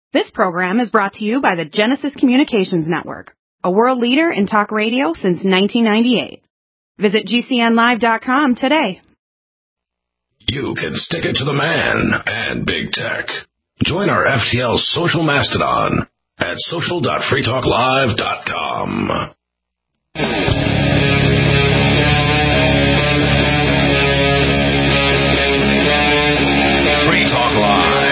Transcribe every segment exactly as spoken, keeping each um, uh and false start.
This program is brought to you by the Genesis Communications Network, a world leader in talk radio since nineteen ninety-eight. Visit G C N live dot com today. You can stick it to the man and big tech. Join our F T L social mastodon at social dot free talk live dot com. Free Talk Live.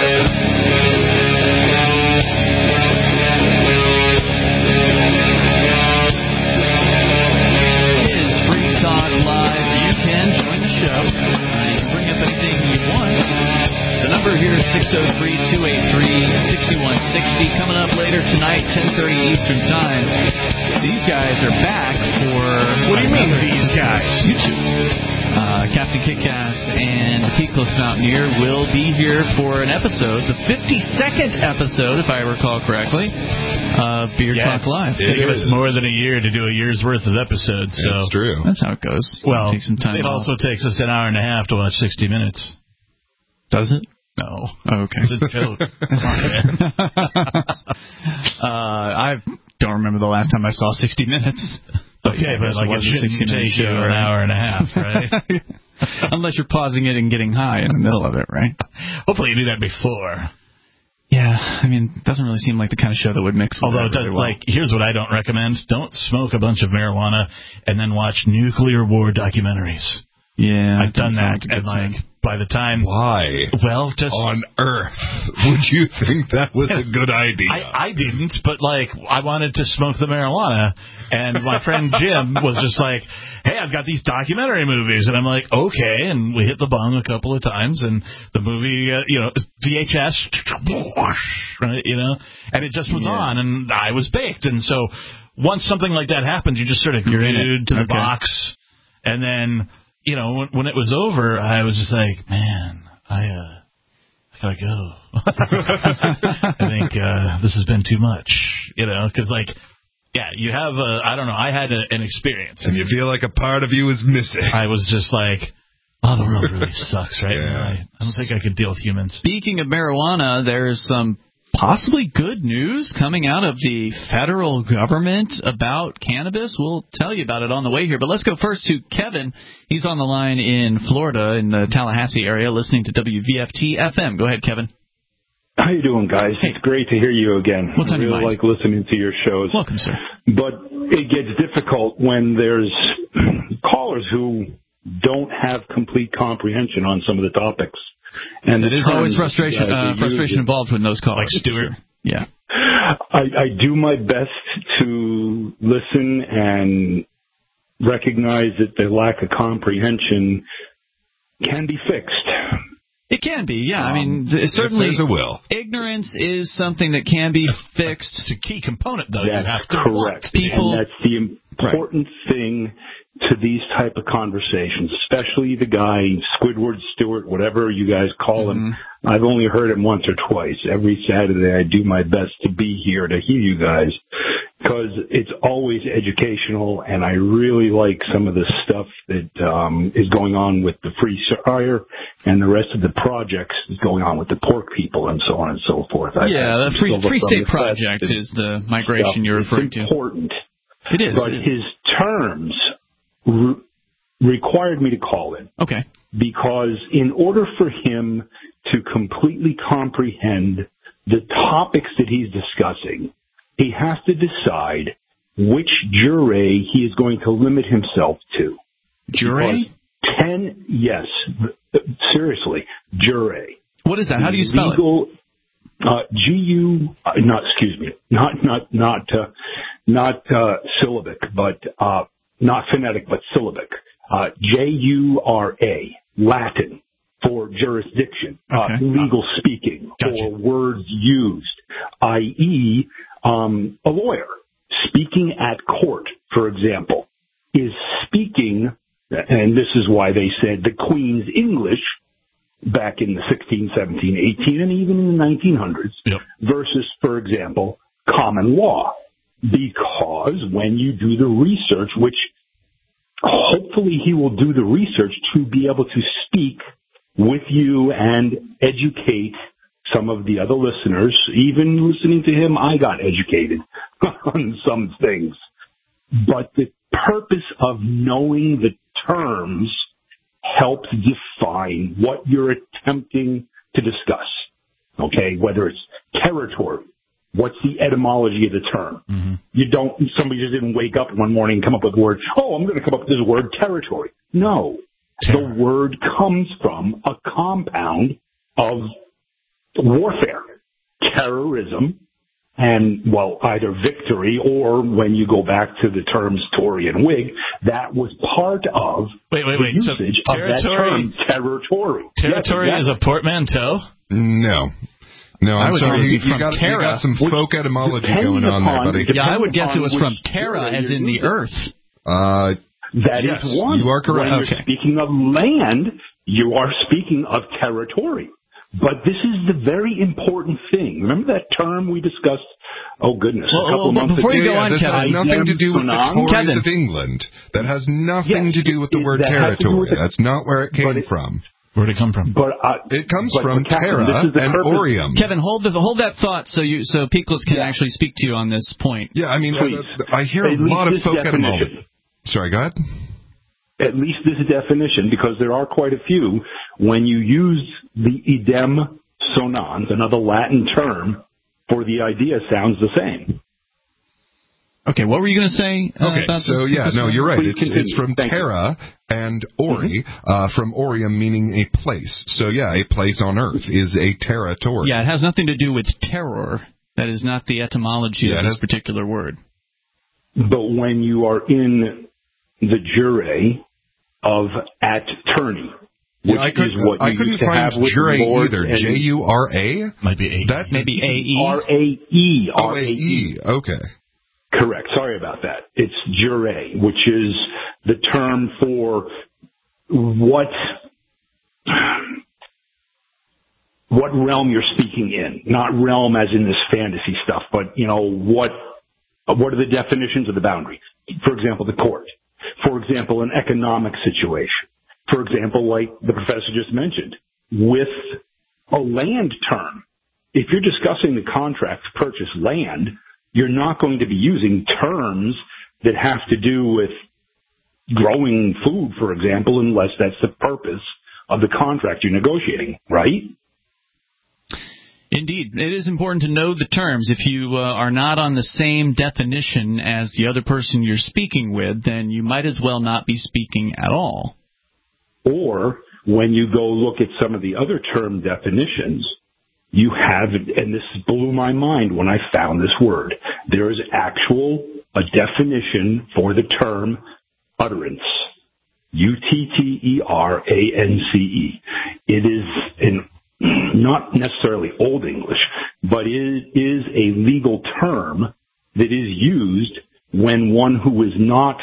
It is Free Talk Live. You can join the show. Uh, you can bring up anything you want. The number here is six oh three, two eight three, six one six oh. Coming up later tonight, ten thirty Eastern Time. These guys are back for... What do you mean, these guys? You two. Uh, Captain Kickass and the Peakless Mountaineer will be here for an episode, the fifty-second episode, if I recall correctly, of Beer yes, Talk Live. It took us more than a year to do a year's worth of episodes. So that's true. That's how it goes. Well, take some time it off. also takes us an hour and a half to watch sixty minutes. Does it? No. Oh, okay. It's a joke. uh, I don't remember the last time I saw sixty minutes. Okay, but like it shouldn't take you an hour and a half, right? Unless you're pausing it and getting high in the middle of it, right? Hopefully you do that before. Yeah, I mean, it doesn't really seem like the kind of show that would mix with Although it does, really well. like, here's what I don't recommend. Don't smoke a bunch of marijuana and then watch nuclear war documentaries. Yeah. I've done that, and like, by the time... Why? Well, just... on earth would you think that was a good idea? I, I didn't, but, like, I wanted to smoke the marijuana, and my friend Jim was just like, hey, I've got these documentary movies, and I'm like, okay, and we hit the bong a couple of times, and the movie, uh, you know, V H S, right, you know, and it just was yeah. on, and I was baked, and so once something like that happens, you just sort of glued to the okay. box, and then... You know, when, when it was over, I was just like, man, I, uh, I gotta go. I think uh, this has been too much, you know, because, like, yeah, you have a, I don't know, I had a, an experience. And you feel like a part of you is missing. I was just like, oh, the world really sucks right yeah. now. I, I don't think I could deal with humans. Speaking of marijuana, there's some possibly good news coming out of the federal government about cannabis. We'll tell you about it on the way here. But let's go first to Kevin. He's on the line in Florida, in the Tallahassee area, listening to W V F T F M. Go ahead, Kevin. How you doing, guys? Hey. It's great to hear you again. What's on I your really mind? like listening to your shows. Welcome, sir. But it gets difficult when there's callers who don't have complete comprehension on some of the topics. And it is always frustration uh, frustration involved with those calls. Like Stewart. Yeah. I, I do my best to listen and recognize that the lack of comprehension can be fixed. It can be, yeah. Um, I mean, certainly there's a will. Ignorance is something that can be fixed. It's a key component, though. That's you have to correct. People, and that's the important right. thing to these type of conversations, especially the guy, Squidward, Stewart, whatever you guys call him. Mm-hmm. I've only heard him once or twice. Every Saturday I do my best to be here to hear you guys because it's always educational, and I really like some of the stuff that um, is going on with the Free Sire and the rest of the projects is going on with the pork people and so on and so forth. Yeah, I, the Free, Free State Project is the migration stuff. You're referring it's to. Important. It is. But it is. his terms re- required me to call in. Okay. Because in order for him to completely comprehend the topics that he's discussing, he has to decide which jury he is going to limit himself to. Jury? Because ten, yes, seriously, jury. What is that? How do you spell Legal, it? Uh, G U, uh, not, excuse me, not, not, not, uh, not, uh, syllabic, but, uh, not phonetic, but syllabic. Uh, J U R A, Latin, for jurisdiction, okay. uh, legal speaking, gotcha. or words used, that is, um, a lawyer speaking at court, for example, is speaking, and this is why they said the Queen's English back in the sixteen, seventeen, eighteen, and even in the nineteen hundreds, yep. versus, for example, common law. Because when you do the research, which hopefully he will do the research to be able to speak with you and educate some of the other listeners, even listening to him, I got educated on some things. But the purpose of knowing the terms helps define what you're attempting to discuss. Okay, whether it's territory, what's the etymology of the term? Mm-hmm. You don't, somebody just didn't wake up one morning and come up with the word, oh, I'm going to come up with this word, territory. No, Terror. The word comes from a compound of warfare, terrorism, and, well, either victory or when you go back to the terms Tory and Whig, that was part of wait, wait, wait. the usage so of that term, territory. Territory yes, exactly. is a portmanteau? No. No, I'm sorry. You, you, got, you got some folk etymology going on there, buddy. Yeah, I would guess it was from terra, as in the earth. Uh, that yes, is one. You are correct. When okay. you're speaking of land, you are speaking of territory. But this is the very important thing. Remember that term we discussed? Oh, goodness. Well, a couple well, months before ago. you go yeah, on, this Kevin. has nothing to do with the Tories Kevin. of England. That has nothing Yes, to do with the it, word that territory. The, That's not where it came it, from. Where'd it come from? But uh, It comes but, from but Captain, terra and purpose. Orium. Kevin, hold the, hold that thought so you so Peakless can yeah. actually speak to you on this point. Yeah, I mean, Please. uh, I hear At a lot of this folk definition. etymology. Sorry, go ahead. At least this definition, because there are quite a few, when you use the idem sonans, another Latin term, for the idea sounds the same. Okay, what were you going to say uh, okay, about so this? yeah, no, you're right. It's, it's from Thank terra you. and ori, mm-hmm. uh, from Orium meaning a place. So yeah, a place on earth is a territory. Yeah, it has nothing to do with terror. That is not the etymology yeah, of this particular word. But when you are in the jure of at tourney, which yeah, I could, is what I you couldn't used to find have with jure lords either. J U R A? Might be A. That maybe A E. R A E. R A E. Okay. Correct. Sorry about that. It's jure, which is the term for what what realm you're speaking in. Not realm as in this fantasy stuff, but, you know, what what are the definitions of the boundary? For example, the court. For example, an economic situation. For example, like the professor just mentioned, with a land term. If you're discussing the contract to purchase land, you're not going to be using terms that have to do with growing food, for example, unless that's the purpose of the contract you're negotiating, right? Indeed. It is important to know the terms. If you uh, are not on the same definition as the other person you're speaking with, then you might as well not be speaking at all. Or when you go look at some of the other term definitions, you have, and this blew my mind when I found this word, there is actual, a definition for the term utterance. U T T E R A N C E. It is in, not necessarily Old English, but it is a legal term that is used when one who is not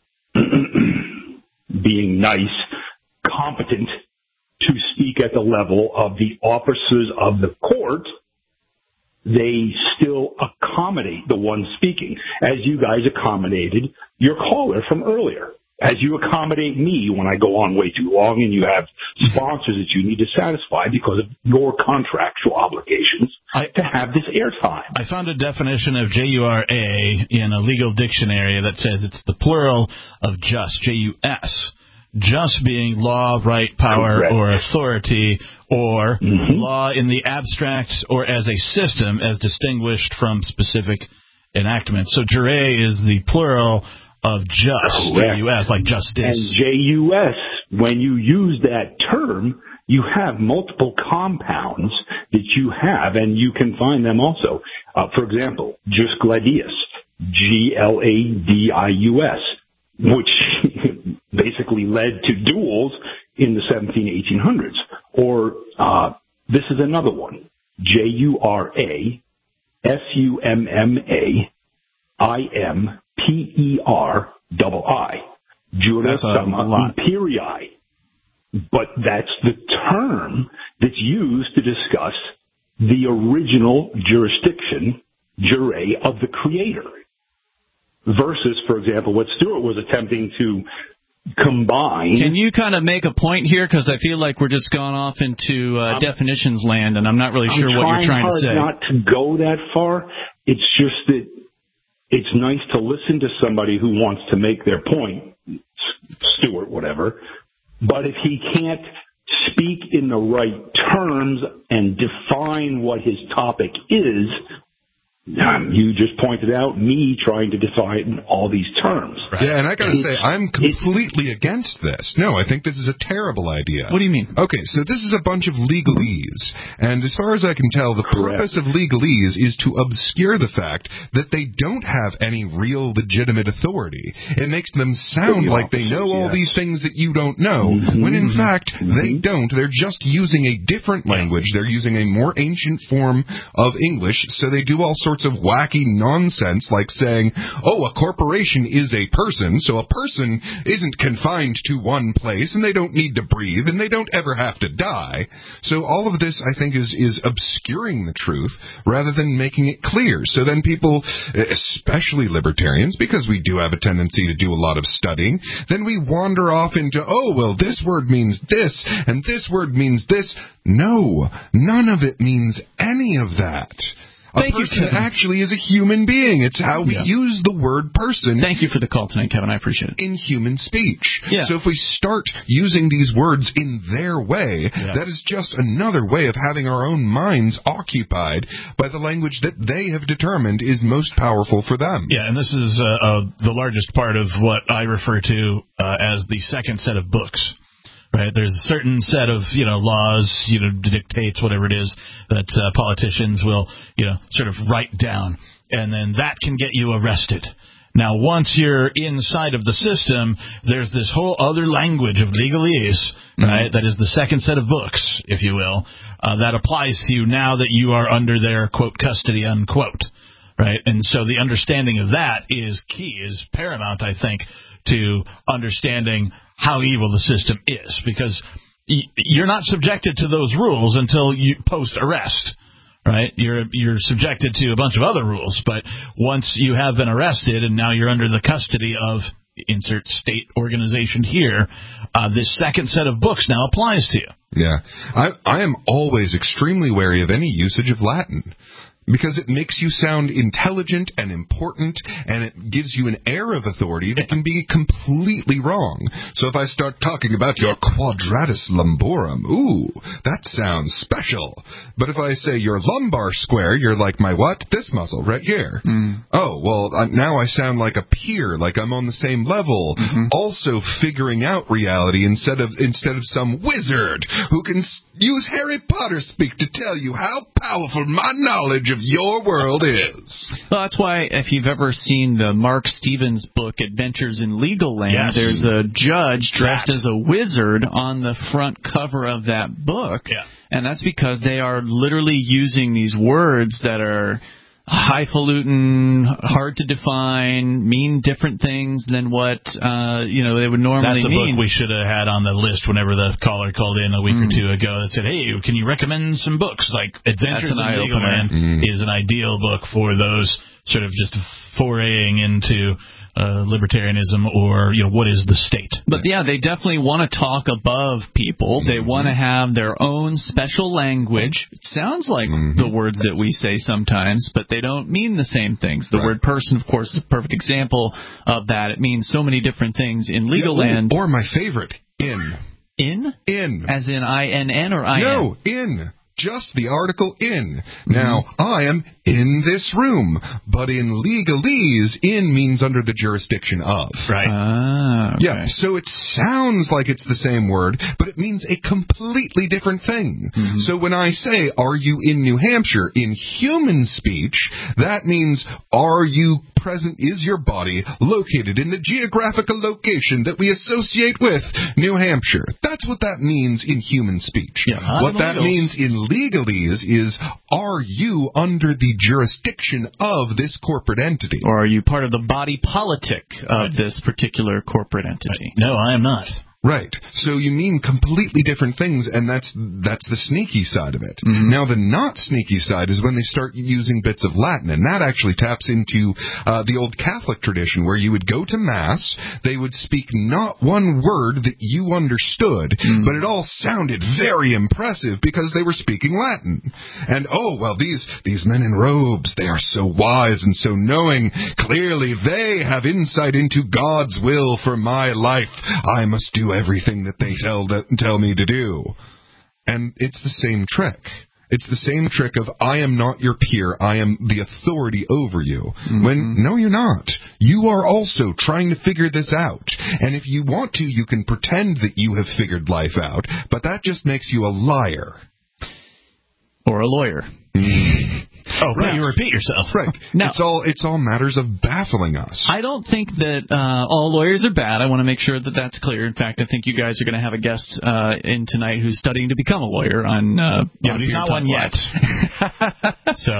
being nice, competent to speak at the level of the officers of the court, they still accommodate the one speaking, as you guys accommodated your caller from earlier, as you accommodate me when I go on way too long and you have sponsors that you need to satisfy because of your contractual obligations I, to have this airtime. I found a definition of J U R A in a legal dictionary that says it's the plural of just, J U S. Just being law, right, power, Correct. Or authority, or mm-hmm. law in the abstract or as a system as distinguished from specific enactments. So jure is the plural of just, J U S, like justice. And J U S, when you use that term, you have multiple compounds that you have, and you can find them also. Uh, for example, jus gladius, G L A D I U S, which basically led to duels in the seventeen, eighteen hundreds. Or uh, this is another one, J U R A S U M M A I M P E R double I, Jura Summa Imperii. But that's the term that's used to discuss the original jurisdiction, jure, of the creator. Versus, for example, what Stewart was attempting to combine. Can you kind of make a point here? Because I feel like we're just gone off into uh, I'm, definitions land, and I'm not really sure I'm what you're trying to say. I'm trying hard not to go that far. It's just that it's nice to listen to somebody who wants to make their point, Stuart, whatever, but if he can't speak in the right terms and define what his topic is, Um, you just pointed out me trying to define all these terms. Right. Yeah, and I gotta say, I'm completely against this. No, I think this is a terrible idea. What do you mean? Okay, so this is a bunch of legalese, and as far as I can tell, the Correct. purpose of legalese is to obscure the fact that they don't have any real legitimate authority. It makes them sound The like they know all yes. these things that you don't know, mm-hmm, when in mm-hmm, fact mm-hmm. they don't. They're just using a different language. They're using a more ancient form of English, so they do all sorts of wacky nonsense like saying, oh, a corporation is a person, so a person isn't confined to one place, and they don't need to breathe, and they don't ever have to die. So all of this, I think, is, is obscuring the truth rather than making it clear. So then people, especially libertarians, because we do have a tendency to do a lot of studying, then we wander off into, oh, well, this word means this, and this word means this. No, none of it means any of that. A Thank person you, Kevin. actually is a human being. It's how we yeah. use the word person. Thank you for the call tonight, Kevin. I appreciate it. In human speech. Yeah. So if we start using these words in their way, yeah. that is just another way of having our own minds occupied by the language that they have determined is most powerful for them. Yeah, and this is uh, uh, the largest part of what I refer to uh, as the second set of books. Right, there's a certain set of, you know, laws, you know, dictates, whatever it is, that uh, politicians will, you know, sort of write down, and then that can get you arrested. Now, once you're inside of the system, there's this whole other language of legalese, mm-hmm. right, that is the second set of books, if you will, uh, that applies to you now that you are under their, quote, custody, unquote, right? And so the understanding of that is key, is paramount, I think, to understanding how evil the system is, because y- you're not subjected to those rules until you post-arrest, right? You're you're subjected to a bunch of other rules, but once you have been arrested and now you're under the custody of insert state organization here, uh, this second set of books now applies to you. Yeah. I, I am always extremely wary of any usage of Latin, because it makes you sound intelligent and important, and it gives you an air of authority that can be completely wrong. So if I start talking about your quadratus lumborum, ooh, that sounds special. But if I say your lumbar square, you're like, my what? This muscle right here. Mm. Oh, well, uh, now I sound like a peer, like I'm on the same level, mm-hmm. also figuring out reality instead of instead of some wizard who can use Harry Potter speak to tell you how powerful my knowledge of your world is. Well, that's why if you've ever seen the Mark Stevens book, Adventures in Legal Land, yes. there's a judge dressed that. as a wizard on the front cover of that book. Yeah. And that's because they are literally using these words that are highfalutin, hard to define, mean different things than what uh, you know they would normally mean. That's a mean. book we should have had on the list whenever the caller called in a week mm. or two ago that said, hey, can you recommend some books? Like Adventures in Legal Land mm. is an ideal book for those sort of just foraying into Uh, libertarianism, or, you know, what is the state? But yeah, they definitely want to talk above people. They want to have their own special language. It sounds like mm-hmm. the words that we say sometimes, but they don't mean the same things. The right. word person, of course, is a perfect example of that. It means so many different things in legal yeah, land. Or my favorite, in. In? In. As in I N N or I N? No, in. Just the article in. Now, mm-hmm. I am in this room, but in legalese, in means under the jurisdiction of. Right. Ah, okay. Yeah, so it sounds like it's the same word, but it means a completely different thing. Mm-hmm. So when I say, are you in New Hampshire, in human speech, that means, are you present, is your body located in the geographical location that we associate with New Hampshire? That's what that means in human speech. Yeah, what that means in legalese is, are you under the jurisdiction of this corporate entity? Or are you part of the body politic of this particular corporate entity? No, I am not. Right. So you mean completely different things, and that's that's the sneaky side of it. Mm-hmm. Now, the not sneaky side is when they start using bits of Latin, and that actually taps into uh, the old Catholic tradition where you would go to Mass, they would speak not one word that you understood, mm-hmm. but it all sounded very impressive because they were speaking Latin. And, oh, well, these, these men in robes, they are so wise and so knowing. Clearly, they have insight into God's will for my life. I must do everything that they tell tell me to do. And it's the same trick. It's the same trick of, I am not your peer, I am the authority over you. Mm-hmm. When, no, you're not. You are also trying to figure this out. And if you want to, you can pretend that you have figured life out, but that just makes you a liar. Or a lawyer. Mm. Oh, right. You repeat yourself. Right. Now, it's all it's all matters of baffling us. I don't think that uh, all lawyers are bad. I want to make sure that that's clear. In fact, I think you guys are going to have a guest uh, in tonight who's studying to become a lawyer on. Uh, yeah, on but he's not one yet. so,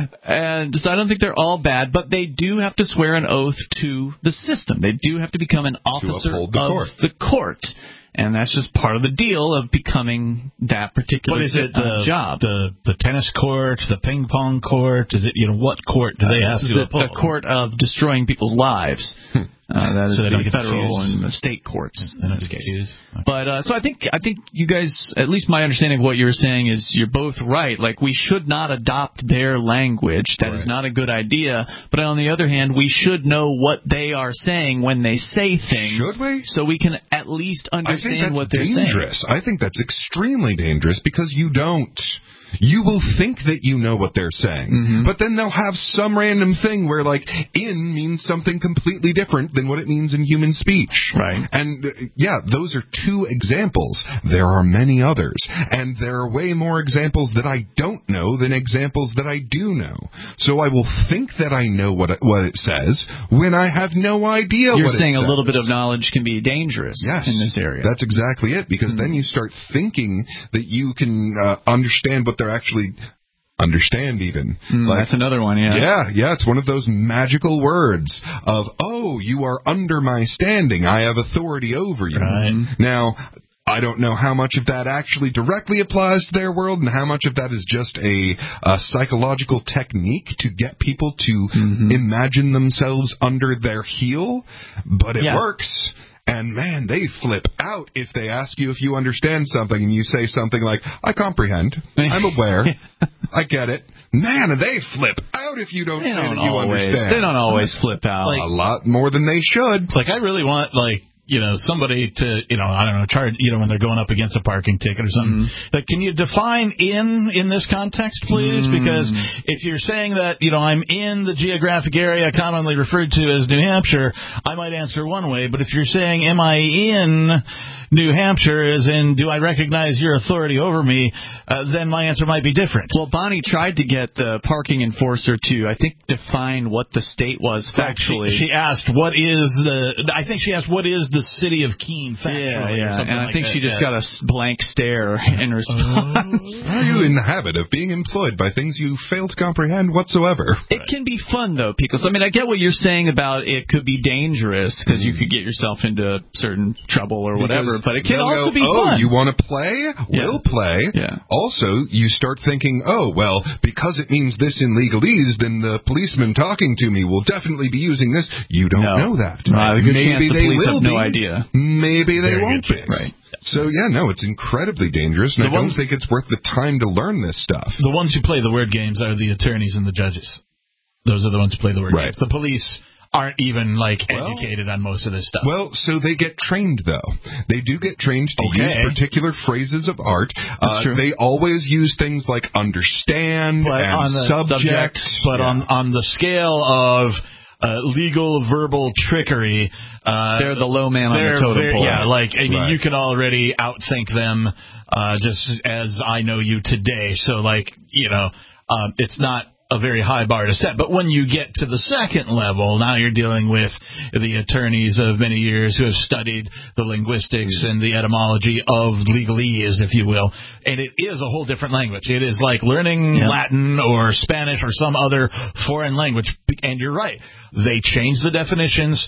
and so I don't think they're all bad, but they do have to swear an oath to the system. They do have to become an officer the of court. the court. And that's just part of the deal of becoming that particular what is it, uh, the, job. The the tennis court, the ping pong court. Is it, you know, what court do they uh, have this to is uphold? The court of destroying people's lives. Hmm. Uh, that is so they don't the get federal confused. and the state courts in this case. Okay. But uh, so I think I think you guys, at least my understanding of what you were saying is you're both right. Like, we should not adopt their language. That right. is not a good idea. But on the other hand, we should know what they are saying when they say things. Should we? So we can at least understand what they're dangerous. saying. I think that's extremely dangerous because you don't. You will think that you know what they're saying, mm-hmm. but then they'll have some random thing where, like, in means something completely different than what it means in human speech. Right. And, uh, yeah, those are two examples. There are many others. And there are way more examples that I don't know than examples that I do know. So I will think that I know what it, what it says when I have no idea You're what it says. You're saying a little bit of knowledge can be dangerous yes, in this area. That's exactly it, because mm-hmm. then you start thinking that you can uh, understand what they're actually understand even. Mm, like, that's another one, yeah. Yeah, yeah, it's one of those magical words of, oh, you are under my standing. I have authority over you. Right. Now, I don't know how much of that actually directly applies to their world and how much of that is just a, a psychological technique to get people to mm-hmm. imagine themselves under their heel, but it yeah. works. And, man, they flip out if they ask you if you understand something and you say something like, I comprehend, I'm aware, I get it. Man, and they flip out if you don't they say don't that you always, understand. They don't always flip out. Like, a lot more than they should. Like, I really want, like, you know, somebody to, you know, I don't know, charge, you know, when they're going up against a parking ticket or something. Mm-hmm. Like, can you define in in this context, please? Mm. Because if you're saying that, you know, I'm in the geographic area commonly referred to as New Hampshire, I might answer one way. But if you're saying, am I in New Hampshire, as in, do I recognize your authority over me, uh, then my answer might be different. Well, Bonnie tried to get the parking enforcer to, I think, define what the state was factually. She, she asked, what is the, I think she asked, what is the city of Keene factually? Yeah, yeah. Or something and I like think that. she just yeah. got a blank stare in response. Are you in the habit of being employed by things you fail to comprehend whatsoever? It right. can be fun, though, because, I mean, I get what you're saying about it could be dangerous because mm. you could get yourself into certain trouble or whatever. But it can also go, be oh, fun. You want to play? Yeah. We'll play. Yeah. Also, you start thinking, oh, well, because it means this in legalese, then the policeman talking to me will definitely be using this. You don't no. know that. Uh, a good Maybe chance the they police will have no be. idea. Maybe they Very won't be. Right. So, yeah, no, it's incredibly dangerous, and the I ones, don't think it's worth the time to learn this stuff. The ones who play the word games are the attorneys and the judges. Those are the ones who play the word right. games. The police aren't even, like, well, educated on most of this stuff. Well, so they get trained, though. They do get trained to okay. use particular phrases of art. Uh, they always use things like understand but and on the subject. But yeah. on, on the scale of uh, legal verbal trickery, uh, they're the low man on the totem pole. Yeah, like, I mean, right. you can already outthink them uh, just as I know you today. So, like, you know, uh, it's not a very high bar to set. But when you get to the second level, now you're dealing with the attorneys of many years who have studied the linguistics and the etymology of legalese, if you will. And it is a whole different language. It is like learning yeah. Latin or Spanish or some other foreign language. And you're right. They change the definitions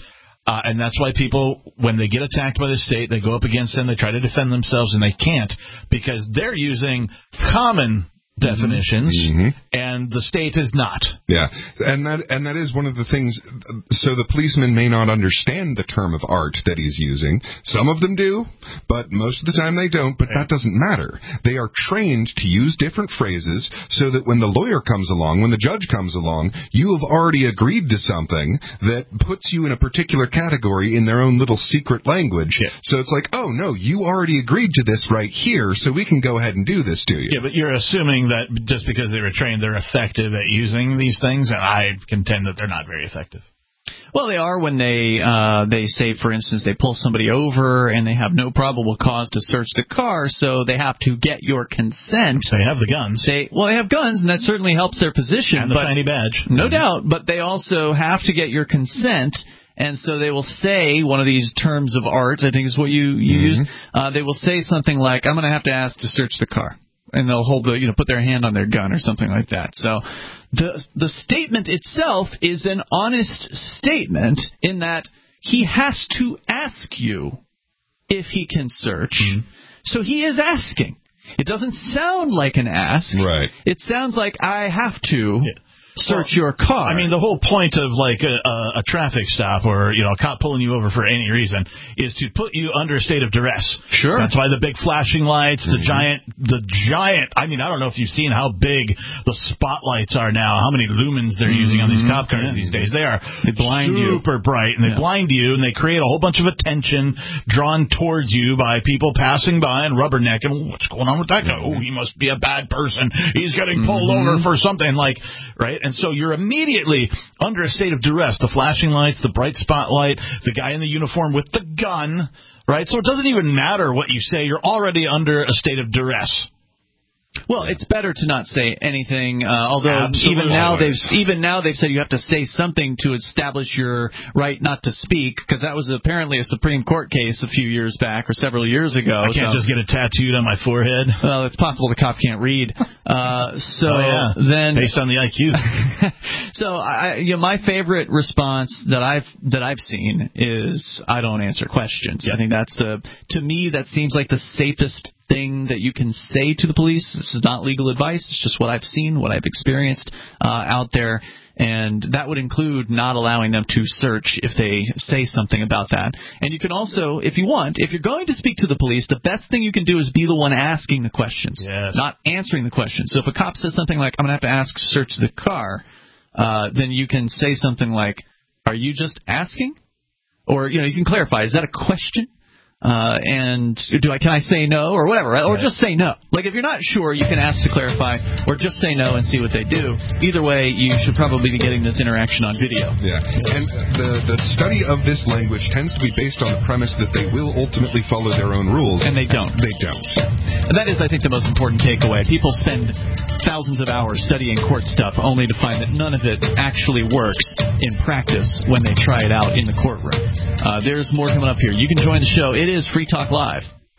Uh, and that's why people, when they get attacked by the state, they go up against them, they try to defend themselves, and they can't, because they're using common definitions, mm-hmm. and the state is not. Yeah, and that and that is one of the things. So the policeman may not understand the term of art that he's using. Some of them do, but most of the time they don't. But that doesn't matter. They are trained to use different phrases so that when the lawyer comes along, when the judge comes along, you have already agreed to something that puts you in a particular category in their own little secret language. Yeah. So it's like, oh no, you already agreed to this right here, so we can go ahead and do this to you. Yeah, but you're assuming that just because they were trained, they're effective at using these things, and I contend that they're not very effective. Well, they are when they uh, they say, for instance, they pull somebody over and they have no probable cause to search the car, so they have to get your consent. They have the guns. They well, they have guns, and that certainly helps their position. And the but, shiny badge. No doubt, but they also have to get your consent. And so they will say one of these terms of art, I think is what you, you mm-hmm. use. Uh, they will say something like, I'm going to have to ask to search the car. And they'll hold the, you know, put their hand on their gun or something like that. So the the statement itself is an honest statement in that he has to ask you if he can search. Mm-hmm. So he is asking. It doesn't sound like an ask. Right. It sounds like I have to. Yeah. Search well, your car. I mean, the whole point of like a, a, a traffic stop or, you know, a cop pulling you over for any reason is to put you under a state of duress. Sure. That's why the big flashing lights, mm-hmm. the giant, the giant, I mean, I don't know if you've seen how big the spotlights are now, how many lumens they're mm-hmm. using on these cop cars yeah. these days. They are they blind super you. bright, and they yeah. blind you, and they create a whole bunch of attention drawn towards you by people passing by and rubbernecking. What's going on with that guy? Oh, he must be a bad person. He's getting pulled mm-hmm. over for something, like, right? And so you're immediately under a state of duress. The flashing lights, the bright spotlight, the guy in the uniform with the gun, right? So it doesn't even matter what you say. You're already under a state of duress. Well, it's better to not say anything. Uh, although Absolutely. even now they've even now they've said you have to say something to establish your right not to speak, because that was apparently a Supreme Court case a few years back or several years ago. I can't so. just get it tattooed on my forehead. Well, it's possible the cop can't read. Uh, so oh, yeah. then, based on the I Q. so I, you know, my favorite response that I've that I've seen is I don't answer questions. Yeah. I think that's the to me that seems like the safest thing that you can say to the police. This is not legal advice. It's just what I've seen, what I've experienced uh, out there. And that would include not allowing them to search if they say something about that. And you can also, if you want, if you're going to speak to the police, the best thing you can do is be the one asking the questions, yes. not answering the questions. So if a cop says something like, I'm going to have to ask to search the car, uh, then you can say something like, are you just asking? Or, you know, you can clarify, is that a question? Uh, and do I can I say no or whatever, right? Or just say no. Like if you're not sure, you can ask to clarify, or just say no and see what they do. Either way, you should probably be getting this interaction on video. Yeah, and the the study of this language tends to be based on the premise that they will ultimately follow their own rules, and they don't. They don't. And that is, I think, the most important takeaway. People spend thousands of hours studying court stuff, only to find that none of it actually works in practice when they try it out in the courtroom. Uh, there's more coming up here. You can join the show. It is Free Talk Live.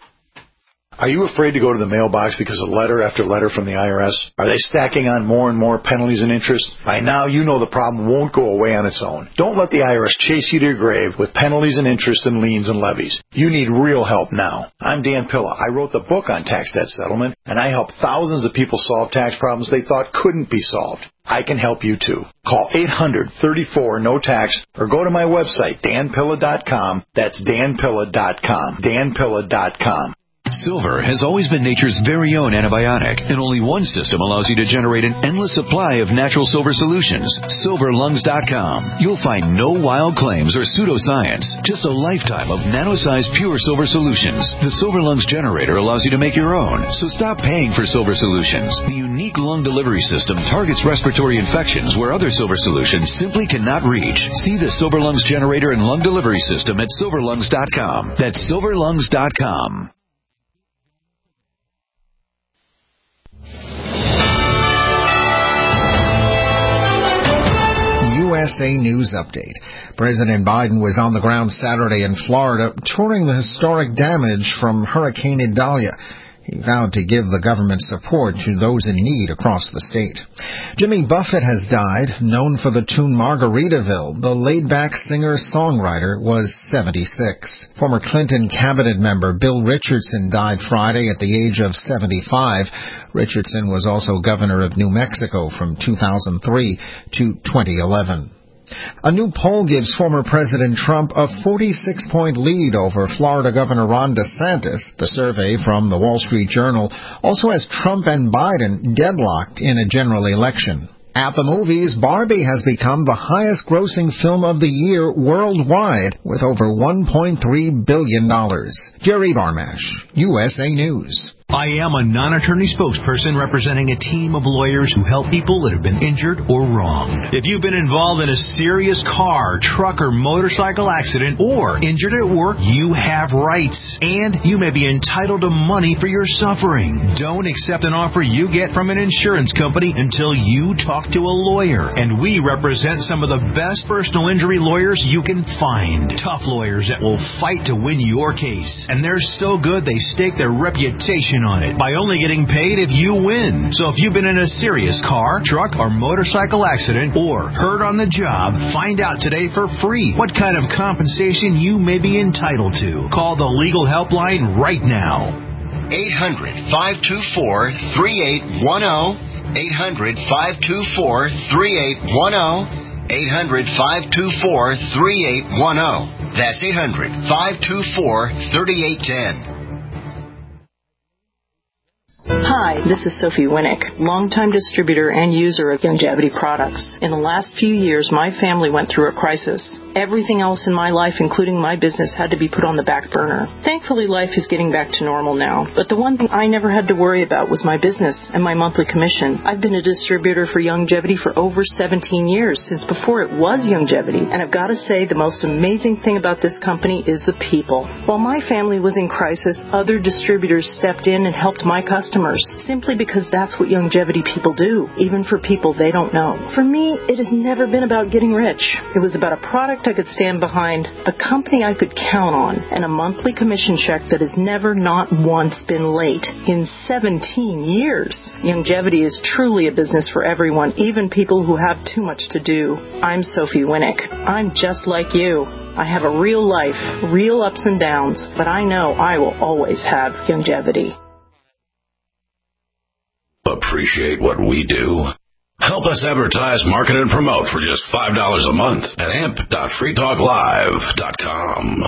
Are you afraid to go to the mailbox because of letter after letter from the I R S? Are they stacking on more and more penalties and interest? By now, you know the problem won't go away on its own. Don't let the I R S chase you to your grave with penalties and interest and liens and levies. You need real help now. I'm Dan Pilla. I wrote the book on tax debt settlement, and I help thousands of people solve tax problems they thought couldn't be solved. I can help you too. Call eight hundred, thirty-four, no tax or go to my website, dan pilla dot com. That's dan pilla dot com. dan pilla dot com. Silver has always been nature's very own antibiotic, and only one system allows you to generate an endless supply of natural silver solutions. silver lungs dot com. You'll find no wild claims or pseudoscience, just a lifetime of nano-sized pure silver solutions. The Silver Lungs generator allows you to make your own, so stop paying for silver solutions. The unique lung delivery system targets respiratory infections where other silver solutions simply cannot reach. See the Silver Lungs generator and lung delivery system at silver lungs dot com. That's silver lungs dot com. U S A News Update. President Biden was on the ground Saturday in Florida touring the historic damage from Hurricane Idalia. He vowed to give the government support to those in need across the state. Jimmy Buffett has died. Known for the tune Margaritaville, the laid-back singer-songwriter was seventy-six. Former Clinton cabinet member Bill Richardson died Friday at the age of seventy-five. Richardson was also governor of New Mexico from two thousand three to twenty eleven. A new poll gives former President Trump a forty-six point lead over Florida Governor Ron DeSantis. The survey from the Wall Street Journal also has Trump and Biden deadlocked in a general election. At the movies, Barbie has become the highest-grossing film of the year worldwide with over one point three billion dollars. Jerry Barmash, U S A News. I am a non-attorney spokesperson representing a team of lawyers who help people that have been injured or wronged. If you've been involved in a serious car, truck, or motorcycle accident or injured at work, you have rights, and you may be entitled to money for your suffering. Don't accept an offer you get from an insurance company until you talk to a lawyer, and we represent some of the best personal injury lawyers you can find. Tough lawyers that will fight to win your case, and they're so good they stake their reputation on it by only getting paid if you win. So if you've been in a serious car, truck, or motorcycle accident or hurt on the job, find out today for free what kind of compensation you may be entitled to. Call the legal helpline right now. eight hundred, five two four, three eight one zero. eight hundred, five two four, three eight one zero. eight hundred, five two four, three eight one zero. That's eight hundred, five two four, three eight one zero. Hi, this is Sophie Winnick, longtime distributor and user of Youngevity products. In the last few years, my family went through a crisis. Everything else in my life, including my business, had to be put on the back burner. Thankfully, life is getting back to normal now. But the one thing I never had to worry about was my business and my monthly commission. I've been a distributor for Youngevity for over seventeen years, since before it was Youngevity. And I've got to say, the most amazing thing about this company is the people. While my family was in crisis, other distributors stepped in and helped my customers, simply because that's what Youngevity people do, even for people they don't know. For me, it has never been about getting rich. It was about a product I could stand behind, a company I could count on, and a monthly commission check that has never not once been late in seventeen years. Youngevity is truly a business for everyone, even people who have too much to do. I'm Sophie Winnick. I'm just like you. I have a real life, real ups and downs, but I know I will always have Youngevity. Appreciate what we do? Help us advertise, market, and promote for just five dollars a month at amp dot free talk live dot com.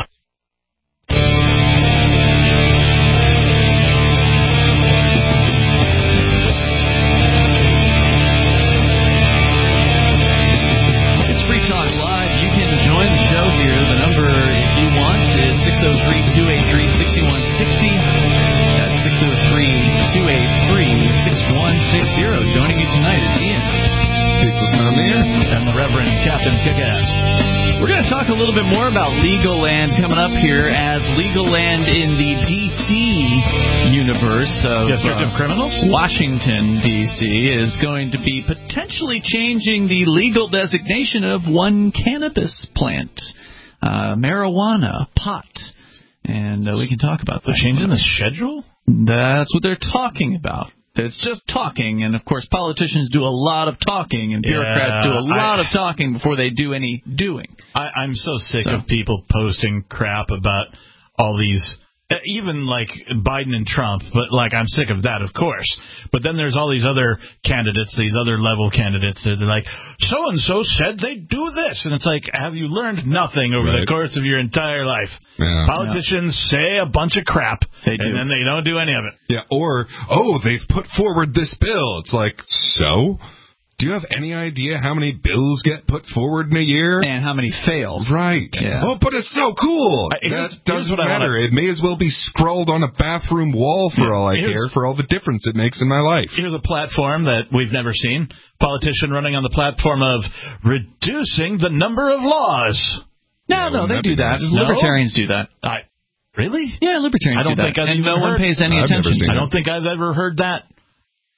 It's Free Talk Live. You can join the show here. The number, if you want, is six oh three, two eight three, six one six oh. That's six oh three, two eight three, six one six oh. Joining you tonight, it's Ian. People's on the air. And the Reverend Captain Kickass. We're going to talk a little bit more about Legal Land coming up here, as Legal Land in the D C universe of District of uh, Criminals? Washington, D C is going to be potentially changing the legal designation of one cannabis plant, uh, marijuana, pot. And uh, we can talk about that. They're changing the schedule? That's what they're talking about. It's just talking, and of course politicians do a lot of talking, and bureaucrats yeah, do a lot I, of talking before they do any doing. I, I'm so sick so. of people posting crap about all these, even like Biden and Trump, but like I'm sick of that, of course. But then there's all these other candidates, these other level candidates that are like, so-and-so said they'd do this. And it's like, have you learned nothing over right. the course of your entire life? Yeah. Politicians yeah. say a bunch of crap, they do. and then they don't do any of it. Yeah, or, oh, they've put forward this bill. It's like, so? Do you have any idea how many bills get put forward in a year? And how many fail? Right. Yeah. Oh, but it's so cool. Uh, here's, that doesn't here's what matter. I wanna... It may as well be scrawled on a bathroom wall for yeah, all I care, for all the difference it makes in my life. Here's a platform that we've never seen. Politician running on the platform of reducing the number of laws. No, yeah, no, they do that. No? Libertarians do that. I Really? Yeah, libertarians I don't do that. think I've and even no heard, one pays any I've attention to I it. don't think I've ever heard that.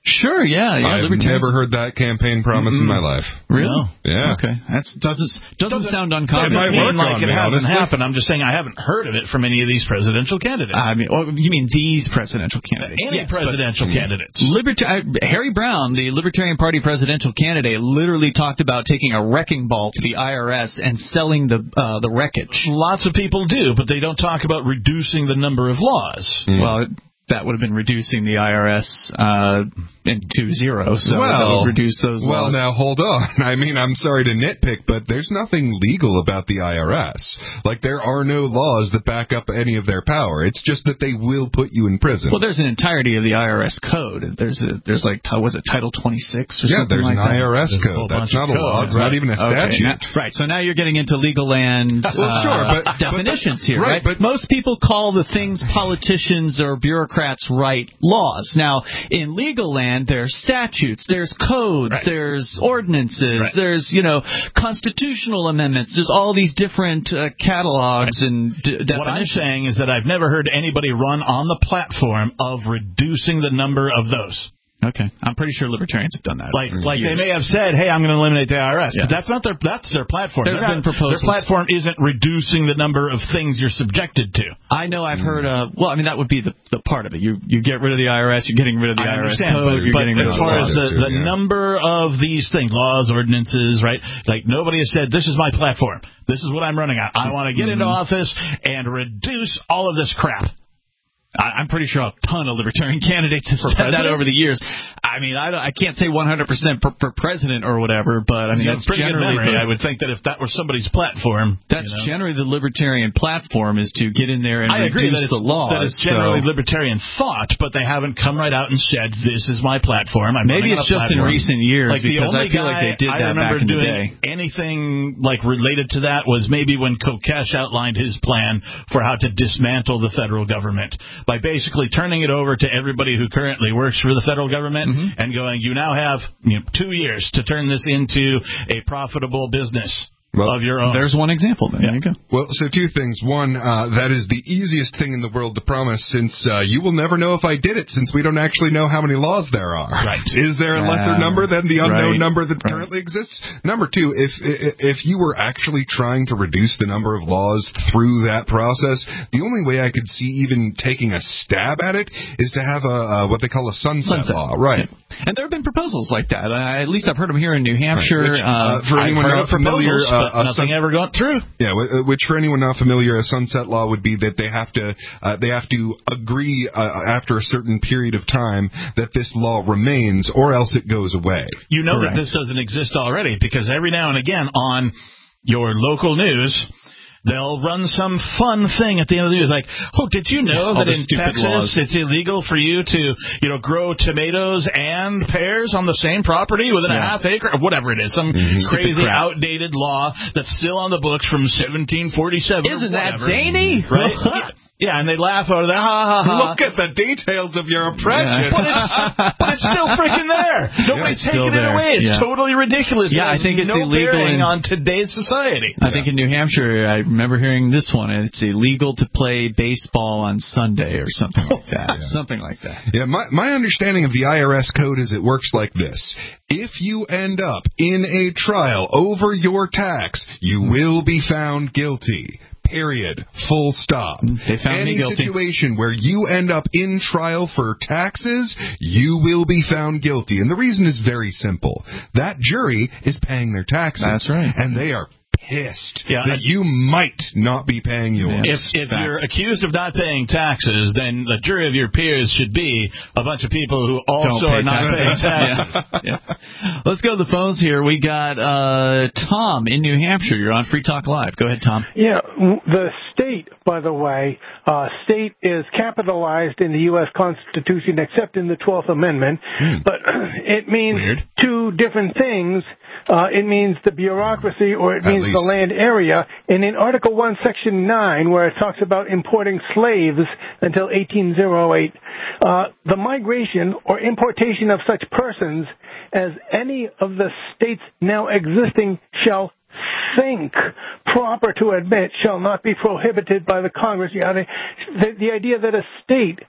Sure, yeah, yeah. I've never heard that campaign promise Mm-mm. in my life. Really? No. Yeah. Okay. That doesn't, doesn't Doesn't- sound uncommon. Doesn't mean like it me, hasn't honestly. happened. I'm just saying I haven't heard of it from any of these presidential candidates. I mean, well, you mean these presidential candidates? Any Yes, presidential but- candidates. Liberta- uh, Harry Brown, the Libertarian Party presidential candidate, literally talked about taking a wrecking ball to the I R S and selling the uh, the wreckage. Lots of people do, but they don't talk about reducing the number of laws. Mm. Well, that would have been reducing the I R S uh, into zero, so well, that would reduce those well, laws. now, hold on. I mean, I'm sorry to nitpick, but there's nothing legal about the I R S. Like, there are no laws that back up any of their power. It's just that they will put you in prison. Well, there's an entirety of the I R S code. There's a, there's like, was it Title twenty-six or yeah, something there's like an that? I R S There's a whole code. That's bunch not of a law. codes, It's not right. even a Okay, statute. now- right, so now you're getting into legal land Well, uh, sure, but- but definitions that- here, right, right? but- Most people call the things politicians or bureaucrats write laws. Now, in legal land, there's statutes, there's codes, Right. there's ordinances, Right. there's, you know, constitutional amendments. There's all these different uh, catalogs and d- definitions. What I'm saying is that I've never heard anybody run on the platform of reducing the number of those. Okay, I'm pretty sure libertarians have done that. Like, for like they years. may have said, "Hey, I'm going to eliminate the I R S," Yeah. but that's not their that's their platform. There's They're been not- proposals. Their platform isn't reducing the number of things you're subjected to. I know I've heard of, well, I mean, that would be the, the part of it. You you get rid of the I R S, you're getting rid of the I I R S understand, code, but, you're but getting rid as of far the as laws. the, too, the yeah. number of these things, laws, ordinances, right? Like nobody has said, "This is my platform. This is what I'm running on. I want to get into office and reduce all of this crap." I, I'm pretty sure a ton of libertarian candidates have said that president? over the years. I mean, I, don't, I can't say one hundred percent for, for president or whatever, but I mean, You have that's pretty good generally memory. the, I would think that if that were somebody's platform, that's you know. generally the libertarian platform is to get in there and I agree reduce that it's, the laws. that it's generally so. libertarian thought, but they haven't come right out and said, "This is my platform." I'm Maybe running it's on a just in platform." recent years Like the because only I feel guy like they did I that remember back in the doing day. anything like related to that was maybe when Kokesh outlined his plan for how to dismantle the federal government by basically turning it over to everybody who currently works for the federal government Mm-hmm. and going, "You now have you know, two years to turn this into a profitable business." Well, of your own. There's one example. Then. There you go. Well, so two things. One, uh, that is the easiest thing in the world to promise, since uh, you will never know if I did it, since we don't actually know how many laws there are. Right. Is there a lesser Yeah. number than the unknown Right. number that Right. currently exists? Number two, if if you were actually trying to reduce the number of laws through that process, the only way I could see even taking a stab at it is to have a uh, what they call a sunset, Sunset. law, right? Yeah. And there have been proposals like that. Uh, at least I've heard them here in New Hampshire. Right. Which, uh, uh, for I've anyone heard not of familiar, proposals, uh, but a nothing sun- ever gone through. Yeah, wh- which for anyone not familiar, a sunset law would be that they have to uh, they have to agree uh, after a certain period of time that this law remains, or else it goes away. You know Correct. that this doesn't exist already because every now and again on your local news, they'll run some fun thing at the end of the news, like, "Oh, did you know All that the in stupid Texas laws. it's illegal for you to, you know, grow tomatoes and pears on the same property within a Yeah. half acre, or whatever it is, some Stupid crazy crap. outdated law that's still on the books from seventeen forty-seven. or Isn't that whatever. zany? Right? yeah. Yeah, and they laugh over that. Ha ha ha. Look at the details of your oppression. But it's, but it's still freaking there. Nobody's it's still taking it there. away. It's Yeah. totally ridiculous. Yeah, It I has think it's no illegal bearing in- on today's society. I think in New Hampshire, I remember hearing this one. It's illegal to play baseball on Sunday or something like that. Yeah. Something like that. Yeah, my, my understanding of the I R S code is it works like this. If you end up in a trial over your tax, you will be found guilty. Period. Full stop. They found Any me guilty. situation where you end up in trial for taxes, you will be found guilty. And the reason is very simple. That jury is paying their taxes. That's right. And they are pissed Yeah, that I- you might not be paying yours. If if Facts. you're accused of not paying taxes, then the jury of your peers should be a bunch of people who also Don't pay are not paying taxes. taxes. Yeah. Yeah. Let's go to the phones here. We got uh, Tom in New Hampshire. You're on Free Talk Live. Go ahead, Tom. Yeah, w- the state, by the way, uh, state is capitalized in the U S Constitution except in the twelfth Amendment, but it means Weird. two different things. Uh, it means the bureaucracy or it At means the least. land area. And in Article one, Section nine, where it talks about importing slaves until eighteen oh eight, uh, the migration or importation of such persons as any of the states now existing shall think proper to admit shall not be prohibited by the Congress. Yeah, the, the, the idea that a state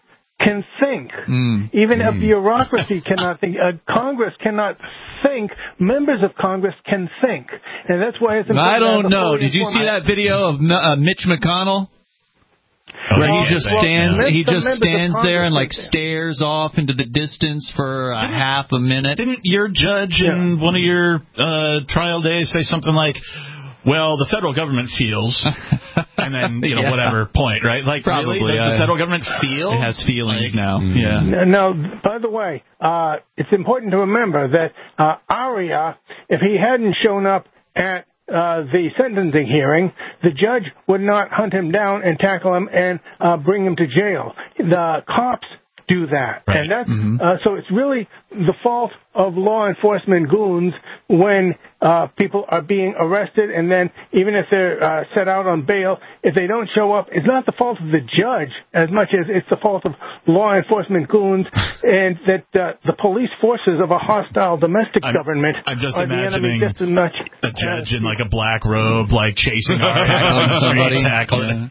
can think. Mm. Even mm. a bureaucracy cannot think. Uh, Congress cannot think. Members of Congress can think. And that's why it's important. I don't know. Did you informed. see that video of uh, Mitch McConnell? Oh, Where yeah, he just well, stands, yeah. he just Members of stands there and like Congress stares off into the distance for a half a minute. Didn't your judge in Yeah. one of your uh, trial days say something like, "Well, the federal government feels," and then you know Yeah. whatever point, right? Like, Probably, really, does uh, the federal government feel? It has feelings like, now. mm. Yeah. Now, by the way, uh, it's important to remember that uh, Aria, if he hadn't shown up at uh, the sentencing hearing, the judge would not hunt him down and tackle him and uh, bring him to jail. The cops do that. Right. And that's, Mm-hmm. uh, so it's really the fault of law enforcement goons when uh, people are being arrested, and then even if they're uh, set out on bail, if they don't show up, it's not the fault of the judge as much as it's the fault of law enforcement goons, and that uh, the police forces of a hostile domestic I'm, government I'm just are the enemy imagining just as much. a judge in like a black robe, like chasing our somebody, tackling.